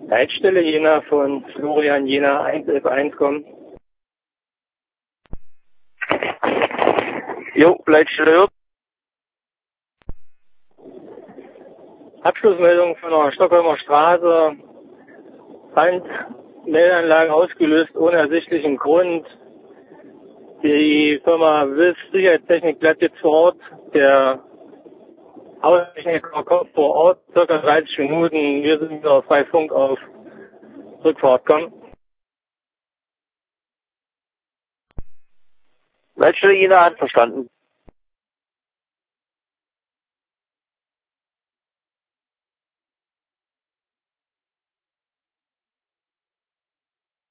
Leitstelle Jena von Florian Jena 111 kommen. Jo, Leitstelle. Abschlussmeldung von der Stockholmer Straße. Brandmeldeanlage ausgelöst ohne ersichtlichen Grund. Die Firma Wilf Sicherheitstechnik bleibt jetzt vor Ort. Der Haustechniker kommt vor Ort, circa 30 Minuten. Wir sind wieder auf Freifunk auf Rückfahrt kommen. Leitstelle Jena, verstanden.